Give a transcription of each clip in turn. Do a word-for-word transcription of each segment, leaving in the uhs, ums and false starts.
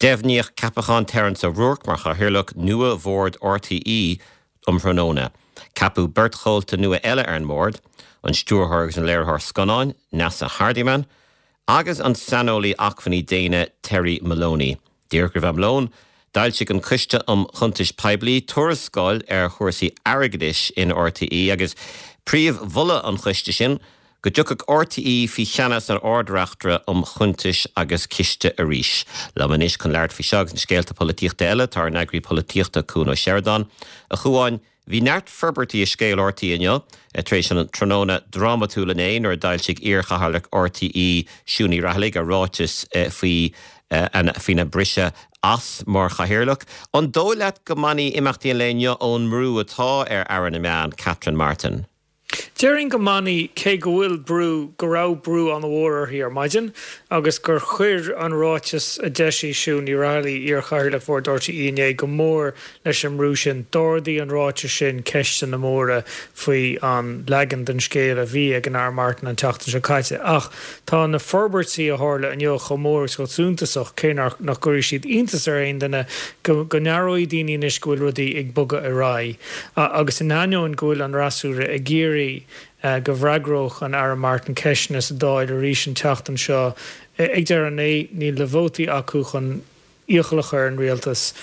Devníoch Capachan Terence O'Rourke mar chahirlach nua Vord R T E umfranona. Capu Bert Cholte nua Ella ar an mód, an stúrthorgus an léirthar sconáin, Nasa Hardiman, agus an sanolaí achfaní déine Terry Maloney. Deirdre Van Malone, dailsigh an cuiste um chuntais peblií tuarascáil ar chuirsaí airgeadis in R T E agus príomh bhulla an chuiste sin, go dúchadh R T E fi cheannas ar ordrachtra um chuntais agus ciste a ríis. Lamanis chun leart fi seagas na scéalta políochta eile tar an agri políochta Cúna Sheridan, a chuáin hí neart ferbertí a scéal R T E inniu, a tréis an tróna dramatúla éin ar dailsigh íorchathach R T E siúní rathlig a ráitis fi Uh, an fina brise as mar chahirlach. An dóileat go mani imachtaí léinne ón mrú atá ar Aaron Aman, Catherine Martin. During go mani cé go bhfuil brú go rá brú an bhór hir maidin, agus gur chuir an ráitis a deisi siún i rálaí ar chahirlach for R T E inné go mór leis an mrú sin dordaí an ráitis sin ceiste na móra faoi an legan den scéal a bhí ag an Aaron Martin an teachtain se caite. Ach, tá na forbertí a hála an jo chomór go súntasach cé nach gurí siad iontas ar aon duna go nearóí daoine is go bhfuil rudaí ag buga a rá. Agus in aineoin go bhfuil an rasúra a géirí Uh, go bhreagroch an Aaron Martin ceisnas dáid a rís an teachtain seo. Ag dear an é ní le bhótaí acu chun íochalach ar an rialtas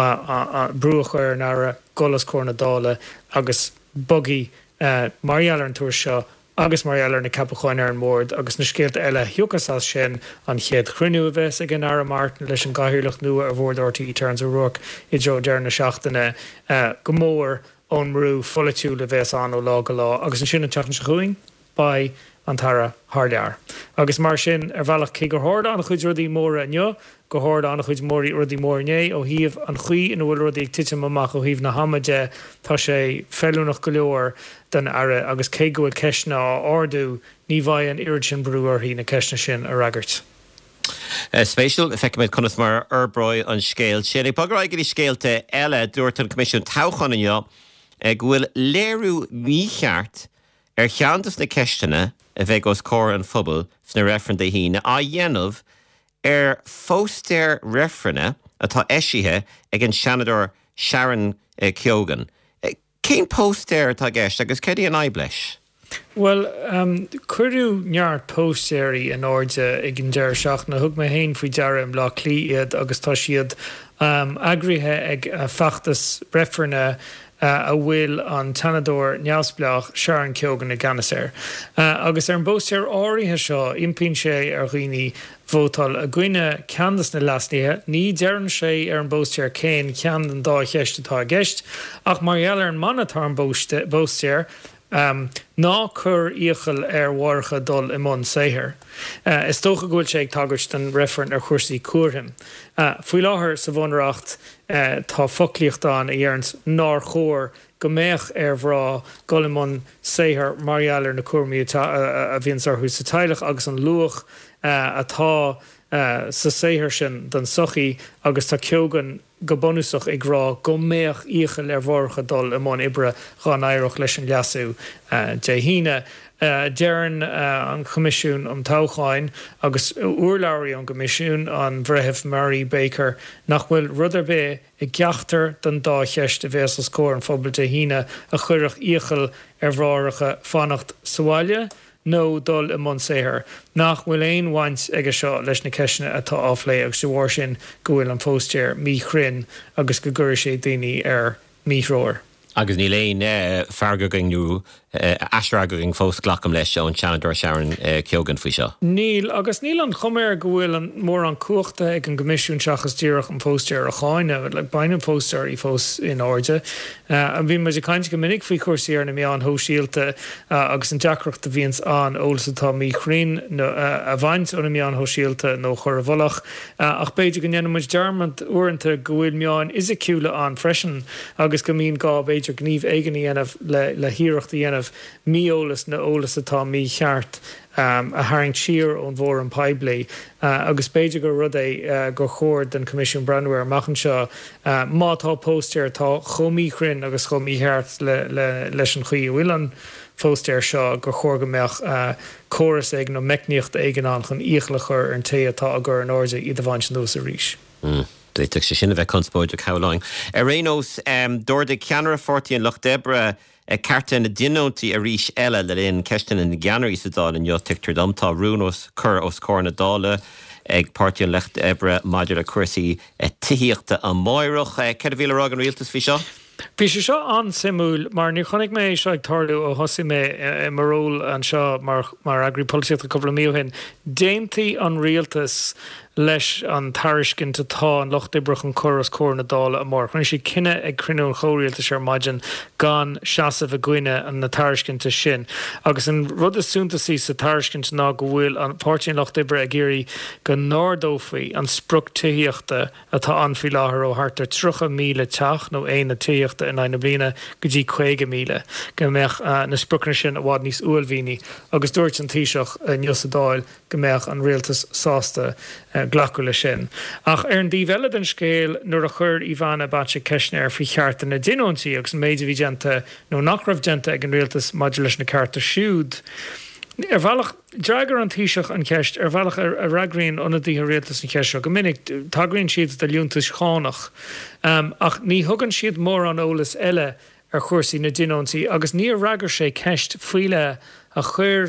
brúach ar an ara golas córna dála agus bugaí uh, marialar an túair seo agus marialar na capacháin ar an mód agus na scéalta eile thiúchas as sin an chéad chruinniú a bheits ag an Aaron Martin leis an gaitheoirleach nua ar bhór R T E Terence O'Rourke i dteo dear na seachtaine uh, go mór ón mrú folitiúil a bheits an ó lá go lá, agus an sin an teachtain se chuing ba an tara thlear. Agus mar sin ar bhealach cé gur tharda an chuid rudaí móra inneo, go tharda an chuid mórí rudaí mór inné ó híomh an chuí in bhfuil rudaí ag tiite amach ó híomh na hamaide tá sé fellúnach go leor den ara agus cé go bhfuil ceisna á ardú ní bhaid an irid sin brúar hí na ceisna sin a ragart. Uh, Spéisial, feicimid conas mar arbróid an scéal sin. Ag pagra ag scéalta eile dúirt an comisiún táchan inneo ag bhfuil léirú mícheart ar cheantas na ceistena a bheith os cór an phobal sna referen de híine a dhéanamh ar fóstéir refrenne atá eisithe ag an seanador Sharon uh, Keoghan. Uh, Cén póstéir atá gceist agus cédaí an aibleis? Well, um, cuireú neart póstéirí an áide ag an deir seach na thug mé héin faoi deara an lá clí iad agus tá siad um, agrithe ag uh, feachtas refrenne Uh, a bhfuil an tanador neamhspleách Sharon Keoghan na Ganasir. Uh, agus ar an bóstéir áirithe seo impíonn sé ar dhaoine vótal a gcuine ceandas na lasnaithe, ní dearann sé ar an bóstéir céin cean an dá cheistetá a gceist, ach mar eall ar an manatá an bóstéir Um, ná chur íochail ar mharcha dul i món saothar. Uh, is tócha gúil sé ag tagart den referent ar chuirsaí cuairthim. Uh, Fuoi láthair sa bhunracht uh, tá foclíochtán a dhearns ná chóir go méach ar bhrá gol i món saothar marialar na cuairmií a bhíonn arthú sa teilech agus an luach uh, atá uh, sa saothar sin den sochaí agus tá Keoghan go bonúsach ag rá go méach íochail ar bharcha dul i món ibre gan éireach leis an leasú uh, de híine. Uh, Dearan uh, an comisiún am táchain agus uorlairí an comisiún an bhreithimh Mary Baker nach bhfuil rudidir bé i gceachtar den dá cheist a bheits as cór an phobal de híine a chuireach íochail ar bhráracha fannacht sáile nó dul i món saothar. Nach bhfuil éon bhaint ag seo leis na ceisna atá áflé agus sa bhhair sin go bhfuil an póstéir mí chrin agus go gcuir sé daoine ar míthróir. Agus ní léon uh, fargaging nú uh, asragaging fós glacham leis an Seanador Sharon uh, Keoghan faoi seo. Níl, agus níl an choméir go bhfuil an mór an cuachta ag an comisiún seachas tíreach an póstéir a cháine, le like, bain an póstéir i fós in áide. Uh, an bhí muidir cainte go minic faoi cuasaí ar na mí an hóisialta uh, agus an deacreacht a bhíons an ólas atá mí chrín no, uh, a bhaint ó na mí an hóisialta nó chur a bholach. Uh, ach beidir go nnéanam muid dearmant uaireanta go bhfuil meáin is a ciúla an freisin agus go mín gá beidir gníomh éigean dhéanamh le, le híireachta dhéanamh míolalas na ólas atá mí cheart um, a haing tír ón bhór an peibli uh, agus beidir go rud é uh, go chóir den Comisiún Brandweir machchan seo uh, mátá póstéir tá chomí chrin agus chomí cheart le, le, leis an chuí bhfuil an póstéir seo go chóir go meach uh, choras ag nó mecníocht éigean an chun íochlachar ar an té atá agur an áide iad a bhaint nó a ríis. Dréiteach sé sinna bheith conspóide Cowline. Ar réós dúir de ceanara fortíí an Loch Debre carta na dinóntaí a rís eile le réon ceistain na geanirí sa dála an teachtar domtá rúnos chur os cór na dála ag páirtí an Loch Debre maidir a cuasaí tííochta an máireach ceir bhíle rag an rialtas fhí seo? Bhí sé seo an simúil mar ní chonig mé seo ag tarlú ó thosaí mé marról an seo mar agripolíocht a couple míohin. Déantaí an rialtas leis an tariscin tá an Loch Debre an choras cór na dála a mór. Chn sé cinenne ag crinú choíaltas ar maidin gan seasamh a gcuine an na tariscinnta sin. Agus an rud asúntaí sa tariscint ná go bhfuil an páirtí an Loch Debre a géirí go nódófaí an spruc tííochta atá anfií láthair ó hartar trocha míle teach nó éana tííochta in aine bliana go dtí chuige míle go mbeadh na sprucna sin a bhád níos uailmhíní agus dúirt an tíiseach níos a dáil go mbeadh an rialtas sásta glacú le sin. Ach ar an díomh den scéal nuair a chur Ivana Bacik ceisne ar fhí chearta na dinóntaí agus méidir bhí genta nó nach raibh genta ag an rialtas maidir leis na carta siúd. Ar bhealach dreagar an tíiseach an ceist ar bhealach ar ragraíonn ionadaí rialtas na ceiste go minic tagraíonn siad de liúntas chánach ach ní thugann siad mór an ólas eile ar chuirsaí na dinóntaí agus ní ragar sé ceist faoile a chur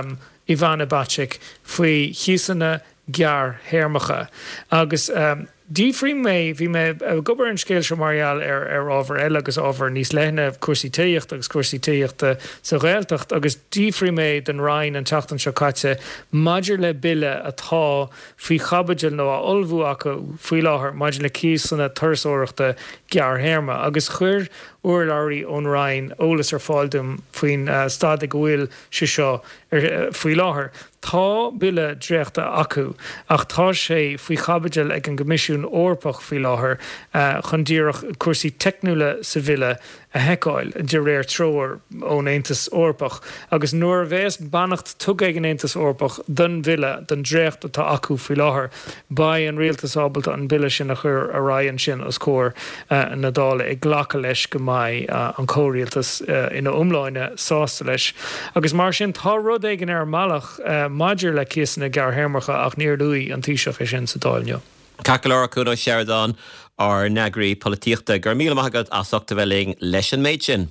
Ivana Bacik faoi chiasanna gear héirmacha agus um, dífrí mé bhí mé gobar an scéil se mariaal ar ar ábhar eile agus ábhar níos lethne cuasaí tíocht agus cuasaí tíochta sa réaltacht agus dífrí mé den rain an teachtan seo caite maidir le bille atá faoi chabaidil nó a olbhú acu faoi láthair maidir le císanna tursóireachta gear héirma agus chuir uirlairí ón rain ólas ar fáildum faoin uh, stad go bhfuil si seo ar uh, faoi láthair. Tá bille dréachta acu ach tá sé faoi chabaidil ag an gomisisiún orpach faoi láthair uh, chun díreach cuasaí technúla sa bhile a heicáil de réir troir ón Aontas orpach agus nuair bheits bannacht tug ag an Aontas orpach den bhile den dréacht atá acu faoi láthair ba an rialtas ábalta an bille sin a chur a raon sin os cór uh, na dála ag ghlacha leis go mai uh, an córialtas uh, ina umláine sásta leis. Agus mar sin tá rud ag an ar malach uh, maidir le císanna gear héirmacha ach níor luí an tíiseach é sin sa dáilneo. Cacalára cúna Sheridan ar neagraí políochta gur míle maigad as achta bheling leis an méid sin.